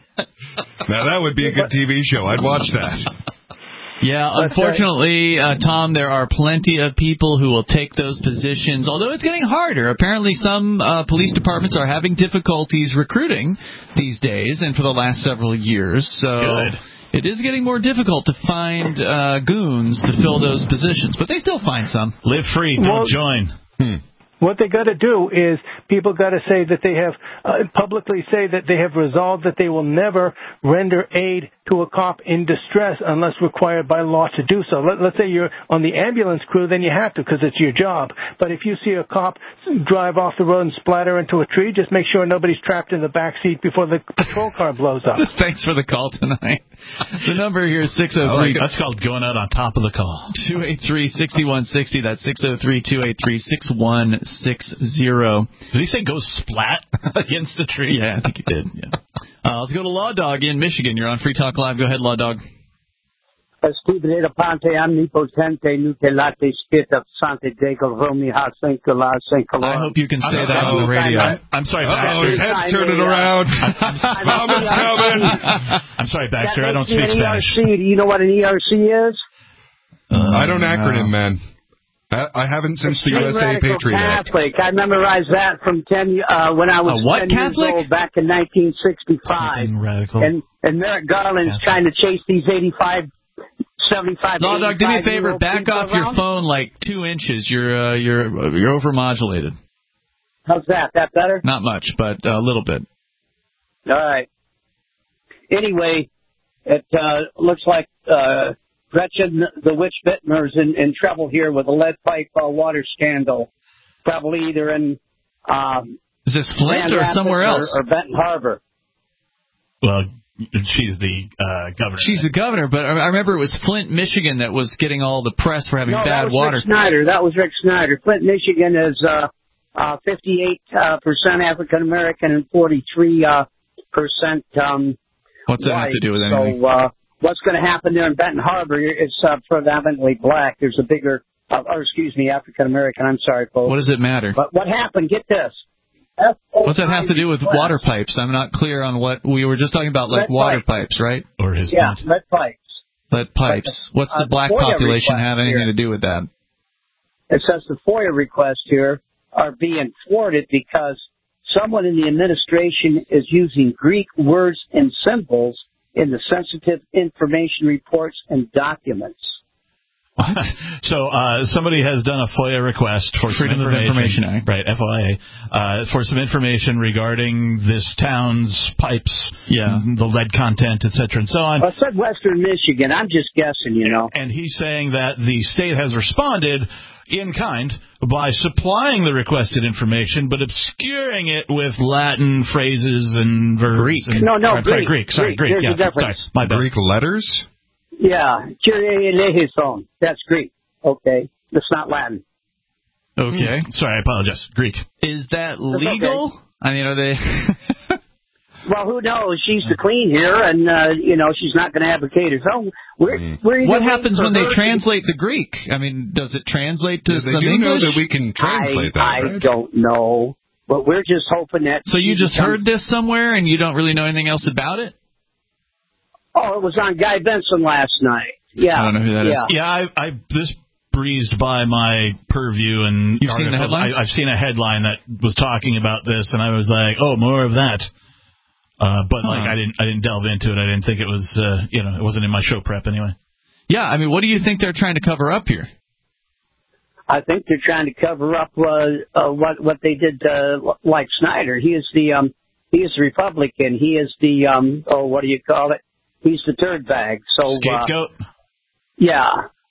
Now that would be a good T V show. I'd watch that. Yeah, unfortunately, uh, Tom, there are plenty of people who will take those positions, although it's getting harder. Apparently some uh, police departments are having difficulties recruiting these days and for the last several years. So Good. It is getting more difficult to find uh, goons to fill those positions, but they still find some. Live free, don't Well, join. Hmm. What they got to do is people got to say that they have uh, publicly say that they have resolved that they will never render aid to a cop in distress unless required by law to do so. Let, let's say you're on the ambulance crew, then you have to because it's your job. But if you see a cop drive off the road and splatter into a tree, just make sure nobody's trapped in the back seat before the patrol car blows up. Thanks for the call tonight. The number here is six oh three. Like that's called going out on top of the call. two eight three, six one six zero. That's six oh three, two eight three, six one six zero. Did he say go splat against the tree? Yeah, I think he did. Yeah. Uh, let's go to Law Dog in Michigan. You're on Free Talk Live. Go ahead, Law Dog. Stupid ponte omnipotente nutelate spit of sante dego romi ha senkala senkala. I hope you can say I'm, that on the radio. I'm, I'm sorry, Baxter. Oh, his head's turning around. I'm, I'm, Mama's coming. I'm sorry, Baxter. I don't speak Spanish. E R C. Do you know what an E R C is? Uh, I don't acronym, man. I, I haven't since the U S A Radical Patriot Act. Catholic. I memorized that from ten uh, when I was A what ten Catholic? years old back in nineteen sixty-five. Something radical. And and Merrick Garland's Catholic. trying to chase these eighty-five, seventy-five. Law Dog, do me a favor. eighty-five-year-old Back people off your around. phone like two inches. You're uh, you're you're overmodulated. How's that? That better? Not much, but a little bit. All right. Anyway, it uh, looks like uh, Gretchen, the witch Bittner, is in, in trouble here with a lead pipe uh, water scandal. Probably either in um, Is this Flint Grand or Rapids somewhere else? or, or Benton Harbor. Well, she's the uh, governor. She's the governor, but I remember it was Flint, Michigan that was getting all the press for having no, bad that was water. Rick Snyder. That was Rick Snyder. Flint, Michigan is uh, uh, fifty-eight percent African American and forty-three percent um, What's that white. have to do with anything? So uh, what's going to happen there in Benton Harbor is uh, predominantly black. There's a bigger, uh, or excuse me, African American. I'm sorry, folks. What does it matter? But what happened? Get this. What's that have to do with water pipes? I'm not clear on what we were just talking about, like Lead water pipes. pipes, right? Or his Yeah, point. lead pipes. Lead pipes. What's Uh, the black FOIA population request have anything here. to do with that? It says the FOIA requests here are being thwarted because someone in the administration is using Greek words and symbols in the sensitive information reports and documents. So uh, somebody has done a FOIA request for Freedom some of information, Information Act. right? F O I A, uh, for some information regarding this town's pipes, Yeah. the lead content, et cetera, and so on. Well, it said Western Michigan. I'm just guessing, you know. And he's saying that the state has responded in kind by supplying the requested information, but obscuring it with Latin phrases and verbs. Greek. And, No, no, or, sorry, Greek. Greek. Sorry, Greek. Greek. There's yeah, a difference. sorry, my bad. Greek letters? Yeah, Kyrie eleison. That's Greek. Okay, that's not Latin. Okay. Sorry, I apologize. Greek. Is that legal? I mean, are they... Well, who knows? She's the queen here, and uh, you know she's not going to advocate her. So we're, we're either What waiting happens for when they her to- translate the Greek? I mean, does it translate to Yeah, they some do know English? that we can translate I, that, I right? don't know, but we're just hoping that. So you she just becomes- heard this somewhere and you don't really know anything else about it? Oh, it was on Guy Benson last night. Yeah. I don't know who that yeah. is. Yeah, I, I this breezed by my purview, and You've seen the headlines? I, I've seen a headline that was talking about this, and I was like, oh, more of that. Uh, but huh. like, I didn't, I didn't delve into it. I didn't think it was, uh, you know, it wasn't in my show prep anyway. Yeah, I mean, what do you think they're trying to cover up here? I think they're trying to cover up uh, uh, what what they did, uh, like Snyder. He is the um, he is the Republican. He is the um, oh, what do you call it? He's the third bag. So scapegoat. Uh, yeah.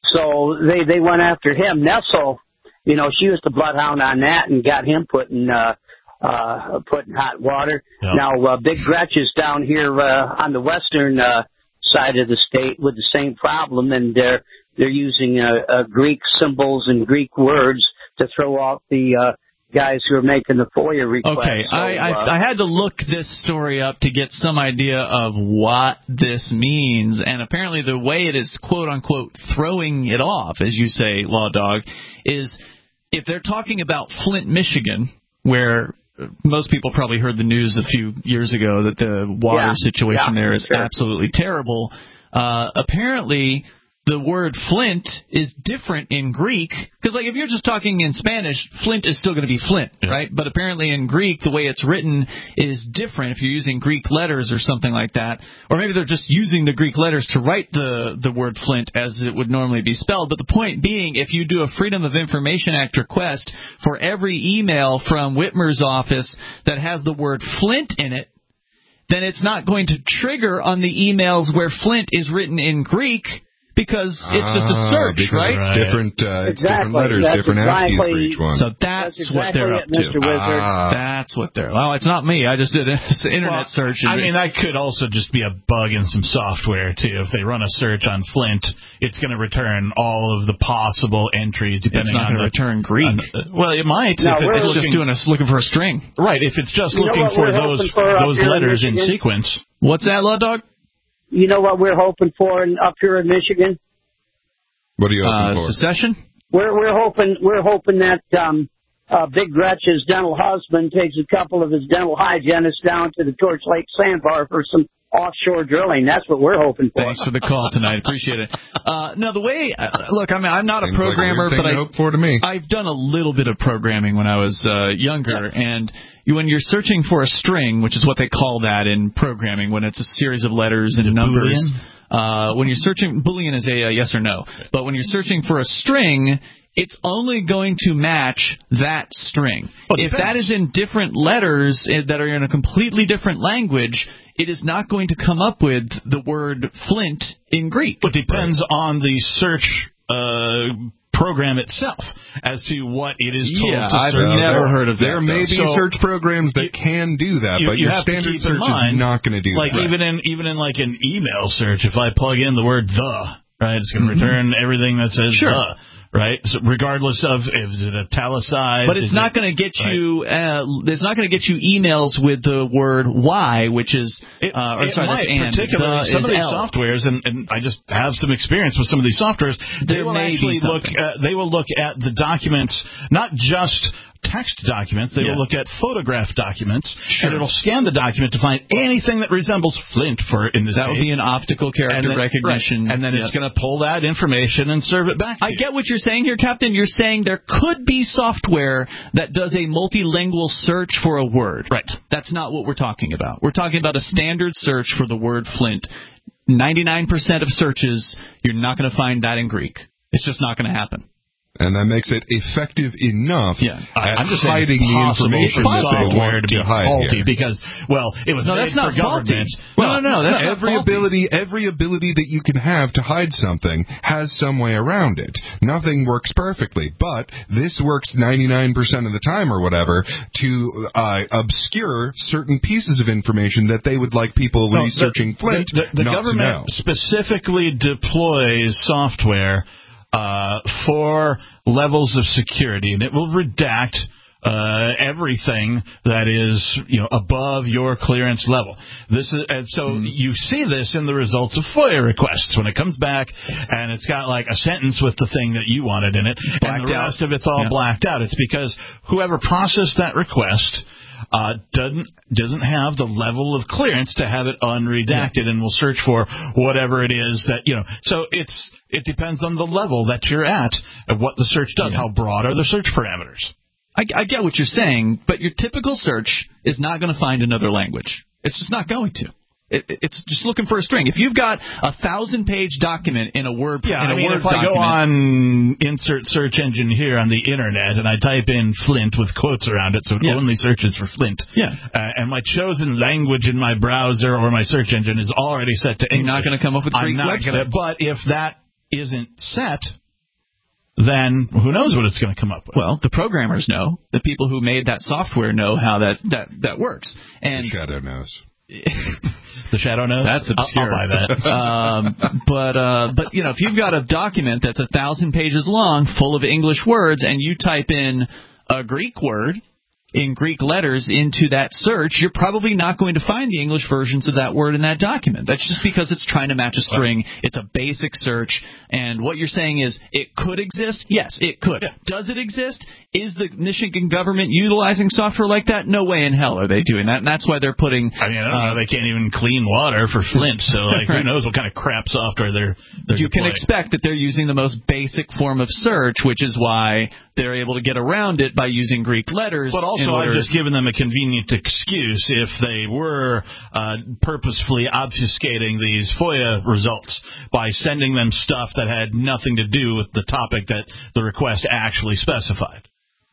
So they they went after him. Nessel, you know, she was the bloodhound on that and got him put in uh, uh, put in hot water. Yep. Now uh, Big Gretch is down here uh, on the western uh, side of the state with the same problem, and they're they're using uh, uh, Greek symbols and Greek words to throw off the uh, guys who are making the FOIA request. Okay, so, I, I, uh, I had to look this story up to get some idea of what this means, and apparently the way it is, quote-unquote, throwing it off, as you say, Law Dog, is if they're talking about Flint, Michigan, where most people probably heard the news a few years ago that the water yeah, situation yeah, there is sure. absolutely terrible, uh, apparently the word Flint is different in Greek, because like if you're just talking in Spanish, Flint is still going to be Flint, yeah. right? But apparently in Greek, the way it's written is different if you're using Greek letters or something like that. Or maybe they're just using the Greek letters to write the, the word Flint as it would normally be spelled. But the point being, if you do a Freedom of Information Act request for every email from Whitmer's office that has the word Flint in it, then it's not going to trigger on the emails where Flint is written in Greek, because it's just a search, ah, right? It's different, uh, exactly. it's different letters, that's different exactly, ASCIIs for each one. So that's, that's what exactly they're it, up to. Mister Wizard. Ah. That's what they're. Well, it's not me. I just did an internet well, search. I mean, that could also just be a bug in some software too. If they run a search on Flint, it's going to return all of the possible entries depending it's not on going to the return Greek. On, well, it might. No, if it's it's looking, just doing a looking for a string. Right. If it's just you looking for those for those letters in, in sequence. What's that, Law Dog? You know what we're hoping for in, up here in Michigan? What are you hoping uh, for? Secession? We're we're hoping we're hoping that um, uh, Big Gretch's dental husband takes a couple of his dental hygienists down to the Torch Lake Sandbar for some offshore drilling. That's what we're hoping for. Thanks for the call tonight. Appreciate it. Uh, no, the way uh, look, I mean, I'm not Seems a programmer, like a but I hope for to me. I've done a little bit of programming when I was uh, younger, and when you're searching for a string, which is what they call that in programming, when it's a series of letters and numbers. Boolean? Uh, when you're searching, Boolean is a, a yes or no. But when you're searching for a string, it's only going to match that string. Well, if that is in different letters that are in a completely different language, it is not going to come up with the word Flint in Greek. It depends right. on the search uh, program itself as to what it is told yeah, to I've search. never heard of that. There may be so search programs that you, can do that, you, but you your have standard to keep search in mind, is not going to do like that. Like even in even in like an email search, if I plug in the word the, right, it's going to mm-hmm. return everything that says sure. the. Right, so regardless of if it italicized, but it's not going to get right? you. Uh, it's not going to get you emails with the word "y," which is. It, uh, or it sorry, might, that's particularly some of these L. softwares, and, and I just have some experience with some of these softwares. They there will may actually be look. Uh, they will look at the documents, not just text documents. They yeah. will look at photograph documents, sure. and it'll scan the document to find anything that resembles Flint. For in this that case. would be an optical character and then, recognition, right. and then yep. it's going to pull that information and serve it back. To I you. get what you're saying here, Captain. You're saying there could be software that does a multilingual search for a word. Right. That's not what we're talking about. We're talking about a standard search for the word Flint. ninety-nine percent of searches, you're not going to find that in Greek. It's just not going to happen. And that makes it effective enough yeah. at I'm just hiding the information that they want to hide faulty here. Because, well, it was no, made that's not for government. Well, no, no, no, that's every not ability, every ability that you can have to hide something has some way around it. Nothing works perfectly, but this works ninety-nine percent of the time or whatever to uh, obscure certain pieces of information that they would like people no, researching the, Flint the, the, the not government to know. specifically deploys software Uh, for levels of security, and it will redact uh, everything that is, you know, above your clearance level. This is, and so mm. you see this in the results of FOIA requests when it comes back, and it's got like a sentence with the thing that you wanted in it, blacked and the rest out. of it's all yeah. blacked out. It's because whoever processed that request uh, doesn't doesn't have the level of clearance to have it unredacted, and will search for whatever it is that, you know. So it's it depends on the level that you're at and what the search does. Yeah. How broad are the search parameters? I, I get what you're saying, but your typical search is not going to find another language. It's just not going to. It, it's just looking for a string. If you've got a thousand-page document in a Word, yeah, in a I mean, Word if I go on insert search engine here on the internet and I type in Flint with quotes around it, so it yeah. only searches for Flint. Yeah. Uh, and my chosen language in my browser or my search engine is already set to English. You're not going to come up with Greek I'm not websites. Gonna, but if that isn't set, then who knows what it's going to come up with. Well, the programmers know. The people who made that software know how that, that, that works. And the shadow knows. The shadow knows? That's obscure. I'll, I'll buy that. um, but, uh, but, you know, if you've got a document that's a thousand pages long, full of English words, and you type in a Greek word in Greek letters into that search, you're probably not going to find the English versions of that word in that document. That's just because it's trying to match a string. It's a basic search. And what you're saying is it could exist? Yes, it could. Yeah. Does it exist? Is the Michigan government utilizing software like that? No way in hell are they doing that. And that's why they're putting... I mean, I don't uh, know. They can't even clean water for Flint. So, like, right. who knows what kind of crap software they're, they're You deploying. can expect that they're using the most basic form of search, which is why they're able to get around it by using Greek letters. But also, I've just given them a convenient excuse if they were uh, purposefully obfuscating these FOIA results by sending them stuff that had nothing to do with the topic that the request actually specified.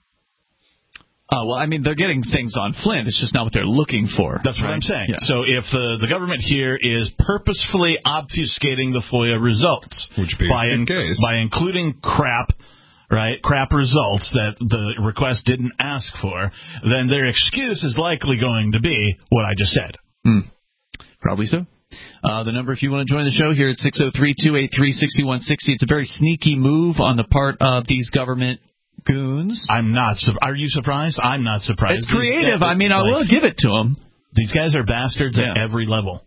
Uh, well, I mean, they're getting things on Flint. It's just not what they're looking for. That's right? what I'm saying. Yeah. So if the, the government here is purposefully obfuscating the FOIA results Which be by, in, in, by including crap, right, crap results that the request didn't ask for, then their excuse is likely going to be what I just said. Hmm. Probably so. Uh, the number, if you want to join the show here at six oh three, two eight three, six one six zero. It's a very sneaky move on the part of these government goons. I'm not. Su- are you surprised? I'm not surprised. It's creative. I mean, I will give it to them. These guys are bastards yeah. at every level.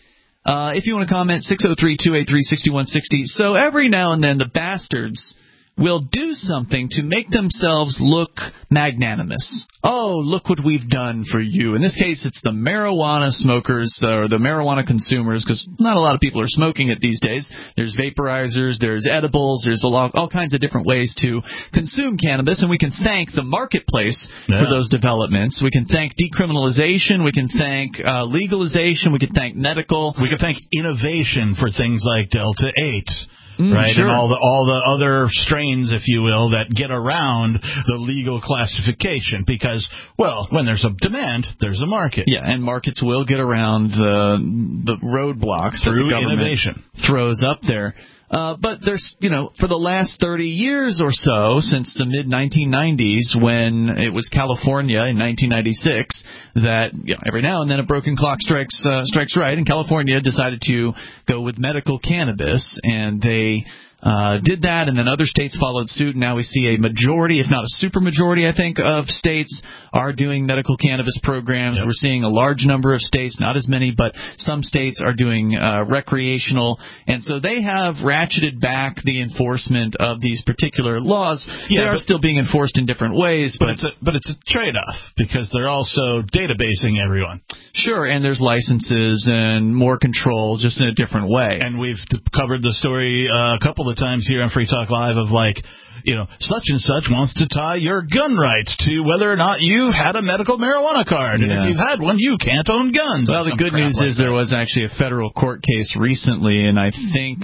Uh, if you want to comment, six oh three, two eight three, six one six zero. So every now and then the bastards will do something to make themselves look magnanimous. Oh, look what we've done for you. In this case, it's the marijuana smokers or the marijuana consumers, because not a lot of people are smoking it these days. There's vaporizers, there's edibles, there's a lot, all kinds of different ways to consume cannabis, and we can thank the marketplace yeah. for those developments. We can thank decriminalization. We can thank uh, legalization. We can thank medical. We can thank innovation for things like Delta eight. Mm, right, sure. and all the all the other strains, if you will, that get around the legal classification. Because, well, when there's a demand, there's a market. Yeah, and markets will get around the the roadblocks through that the government innovation throws up there. Uh, but there's, you know, for the last thirty years or so, since the mid nineteen nineties, when it was California in nineteen ninety-six, that you know, every now and then a broken clock strikes uh, strikes right, and California decided to go with medical cannabis, and they uh, did that, and then other states followed suit, and now we see a majority, if not a supermajority, I think, of states are doing medical cannabis programs. Yep. We're seeing a large number of states, not as many, but some states are doing uh, recreational, and so they have ratcheted back the enforcement of these particular laws. Yeah, they are but, still being enforced in different ways. But, but it's a, but it's a trade-off, because they're also databasing everyone. Sure, and there's licenses and more control, just in a different way. And we've covered the story uh, a couple of times here on Free Talk Live of, like, you know, such and such wants to tie your gun rights to whether or not you've had a medical marijuana card. And yeah. if you've had one, you can't own guns. Well, the good news like is that. there was actually a federal court case recently, and I think...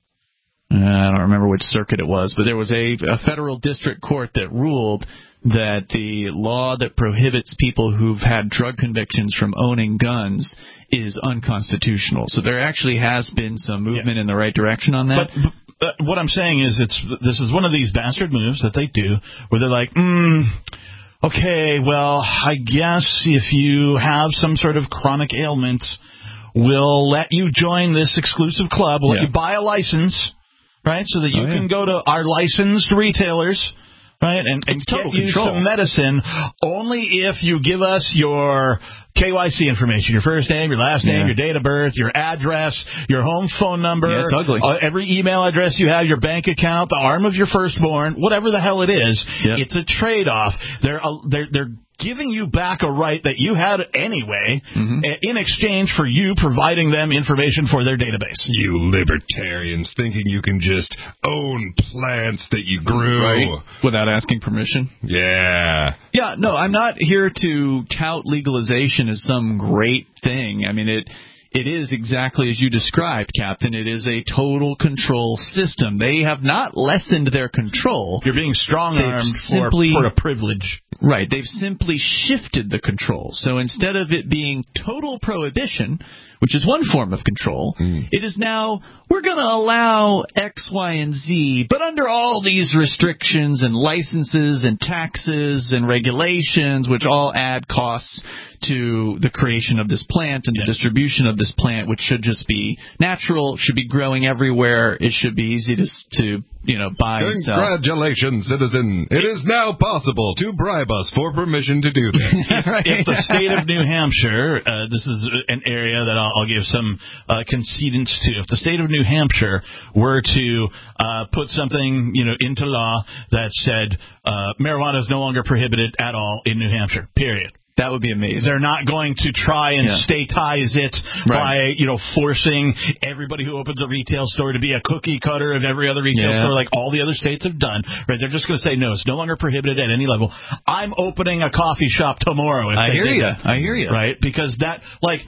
Uh, I don't remember which circuit it was, but there was a, a federal district court that ruled that the law that prohibits people who've had drug convictions from owning guns is unconstitutional. So there actually has been some movement yeah. in the right direction on that. But, but uh, what I'm saying is it's this is one of these bastard moves that they do where they're like, mm, okay, well, I guess if you have some sort of chronic ailment, we'll let you join this exclusive club. We'll yeah. let you buy a license. Right, so that you oh, yeah. can go to our licensed retailers, right, and, and get you control. some medicine only if you give us your K Y C information, your first name, your last name, yeah. your date of birth, your address, your home phone number, yeah, it's ugly. Uh, every email address you have, your bank account, the arm of your firstborn, whatever the hell it is. Yep. It's a trade-off. They're uh, they're they're giving you back a right that you had anyway mm-hmm. in exchange for you providing them information for their database. You libertarians thinking you can just own plants that you grew. Right. Without asking permission. Yeah. Yeah, no, I'm not here to tout legalization as some great thing. I mean, it... It is exactly as you described, Captain. It is a total control system. They have not lessened their control. You're being strong-armed simply, for, for a privilege. Right. They've simply shifted the control. So instead of it being total prohibition, which is one form of control, mm. it is now, we're going to allow X, Y, and Z, but under all these restrictions and licenses and taxes and regulations, which all add costs to the creation of this plant and the distribution of this plant, which should just be natural, should be growing everywhere. It should be easy to, to you know, buy and sell. Congratulations, citizen. It is now possible to bribe us for permission to do this. Right. If the state of New Hampshire, uh, this is an area that I'll, I'll give some uh, concedence to. If the state of New Hampshire were to uh, put something, you know, into law that said uh, marijuana is no longer prohibited at all in New Hampshire, period. That would be amazing. They're not going to try and yeah. statize it right. by, you know, forcing everybody who opens a retail store to be a cookie cutter of every other retail yeah. store like all the other states have done. Right? They're just going to say, no, it's no longer prohibited at any level. I'm opening a coffee shop tomorrow. If I they hear you. That. I hear you. Right? Because that, like...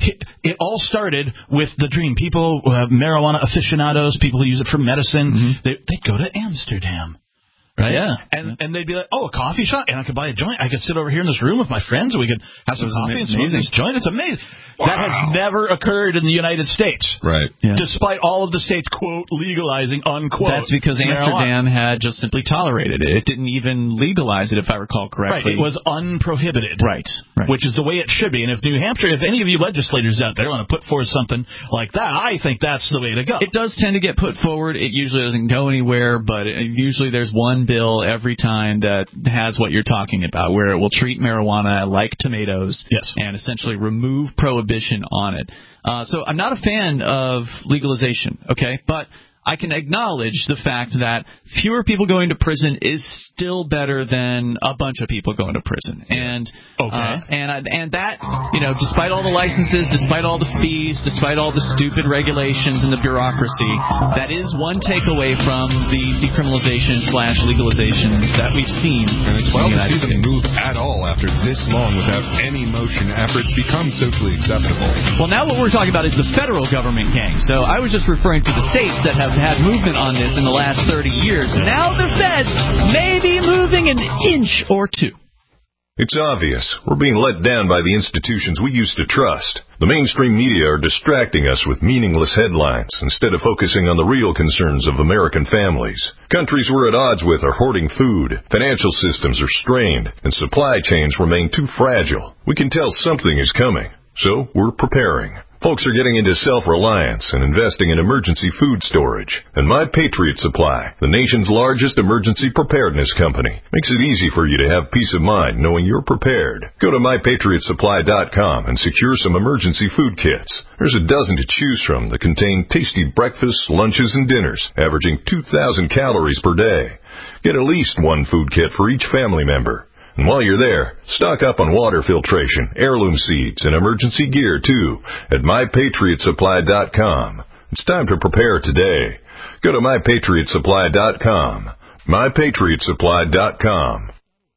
It all started with the dream. People, uh, marijuana aficionados, people who use it for medicine, mm-hmm. they, they'd go to Amsterdam. Right? Yeah. And and they'd be like, oh, a coffee shop? And I could buy a joint. I could sit over here in this room with my friends and we could have some coffee and smoke this joint. It's amazing. Wow. That has never occurred in the United States. Right. Yeah. Despite all of the states, quote, legalizing, unquote. That's because Amsterdam marijuana. had just simply tolerated it. It didn't even legalize it, if I recall correctly. Right. It was unprohibited. Right. right. Which is the way it should be. And if New Hampshire, if any of you legislators out there want to put forward something like that, I think that's the way to go. It does tend to get put forward. It usually doesn't go anywhere, but it, usually there's one bill every time that has what you're talking about, where it will treat marijuana like tomatoes yes. and essentially remove prohibition on it. Uh, so I'm not a fan of legalization, okay? But I can acknowledge the fact that fewer people going to prison is still better than a bunch of people going to prison. And okay. uh, and and that, you know, despite all the licenses, despite all the fees, despite all the stupid regulations and the bureaucracy, that is one takeaway from the decriminalization slash legalizations that we've seen and it's in well the to United see States. them move at all after this long without any motion after it's become socially acceptable. Well, now what we're talking about is the federal government gang. So I was just referring to the states that have had movement on this in the last thirty years. Now the feds may be moving an inch or two. It's obvious. We're being let down by the institutions we used to trust. The mainstream media are distracting us with meaningless headlines instead of focusing on the real concerns of American families. Countries we're at odds with are hoarding food, financial systems are strained, and supply chains remain too fragile. We can tell something is coming, so we're preparing. Folks are getting into self-reliance and investing in emergency food storage. And My Patriot Supply, the nation's largest emergency preparedness company, makes it easy for you to have peace of mind knowing you're prepared. Go to my patriot supply dot com and secure some emergency food kits. There's a dozen to choose from that contain tasty breakfasts, lunches, and dinners, averaging two thousand calories per day. Get at least one food kit for each family member. And while you're there, stock up on water filtration, heirloom seeds, and emergency gear, too, at my patriot supply dot com. It's time to prepare today. Go to my patriot supply dot com. my patriot supply dot com.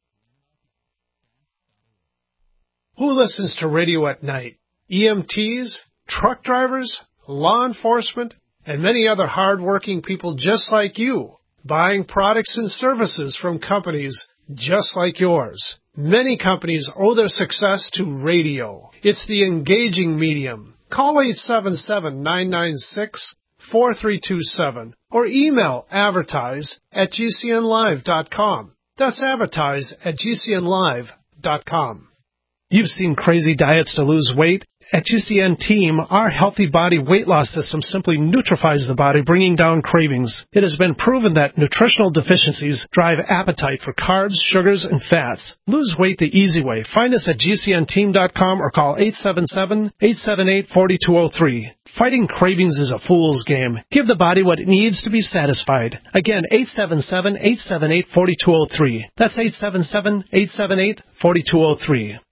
Who listens to radio at night? E M Ts, truck drivers, law enforcement, and many other hard-working people just like you, buying products and services from companies just like yours. Many companies owe their success to radio. It's the engaging medium. Call eight seven seven, nine nine six, four three two seven or email advertise at g c n live dot com. That's advertise at g c n live dot com. You've seen crazy diets to lose weight. At G C N Team, our healthy body weight loss system simply neutralizes the body, bringing down cravings. It has been proven that nutritional deficiencies drive appetite for carbs, sugars, and fats. Lose weight the easy way. Find us at G C N team dot com or call eight seven seven, eight seven eight, four two zero three. Fighting cravings is a fool's game. Give the body what it needs to be satisfied. Again, eight seven seven, eight seven eight, four two zero three. That's eight seven seven, eight seven eight, four two zero three.